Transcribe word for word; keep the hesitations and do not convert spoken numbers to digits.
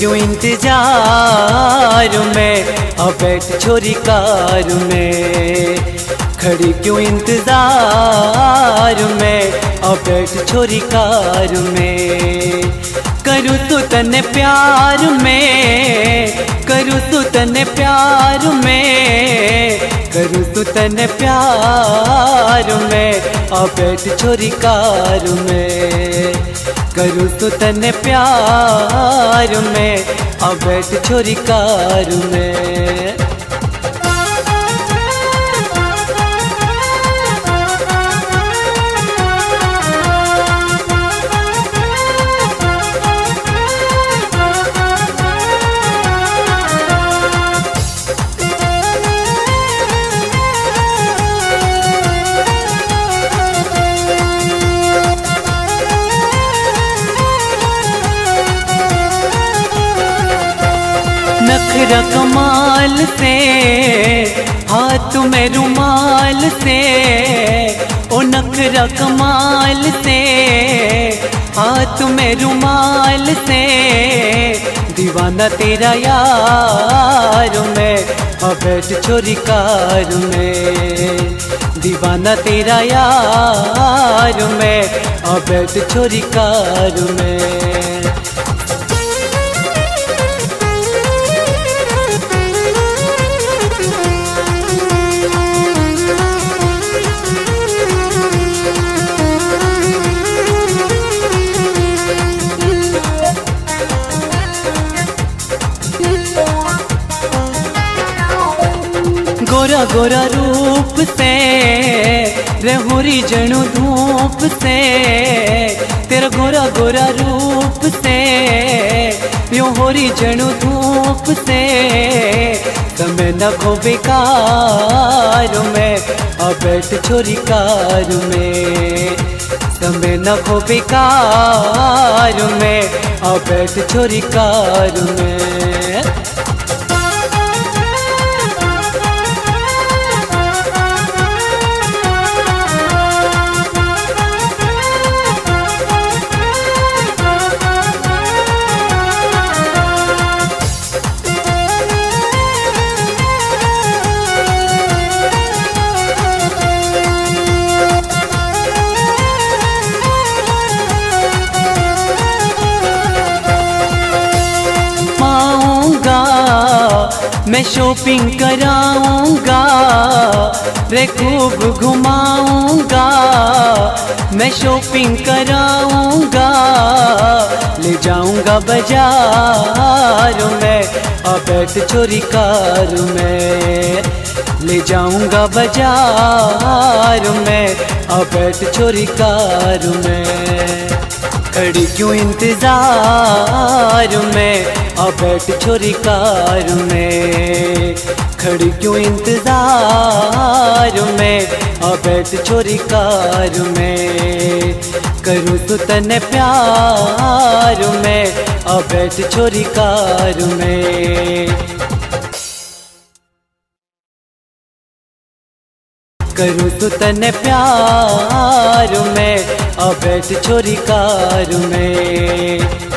क्यों इंतजार में, अब बैठ छोरी कार में। खड़ी क्यों इंतजार में, अब बैठ छोरी कार में। करूँ तो तने प्यार में, करूँ तो तने प्यार में, करूँ तो तने प्यार में, अब बैठ छोरी कार में। करूँ तो तने प्यार में, अब बैठ छोरी कार में। नखरा कमाल से, हाथ में रुमाल से, ओ नखरा कमाल से, हाथ में रुमाल से। दीवाना तेरा यार में, अब बैठ छोरी कार में। दीवाना तेरा यार में, अब बैठ छोरी कार में। गोरा गोरा रूप से, रेहोरी जणु धूप से। तेरा गोरा गोरा रूप से, यो होरी जणु धूप से। समय न खो बेकार में, अब बैठ छोरी कार में। समय न खो बेकार में, अब बैठ छोरी कार में। मैं शॉपिंग कराऊंगा, रे खूब घुमाऊंगा। मैं शॉपिंग कराऊंगा, ले जाऊंगा बाजार में, अब बैठ छोरी कार में। ले जाऊंगा बाजार में, अब बैठ छोरी कार में। खड़ी क्यों इंतजार में, अब बैठ छोरी कार में। खड़ी क्यों इंतजार में, अब बैठ छोरी कार में। करूँ तो तने प्यार में, अब बैठ छोरी कार में। करूँ तो तने प्यार में, अब बैठ छोरी कार में।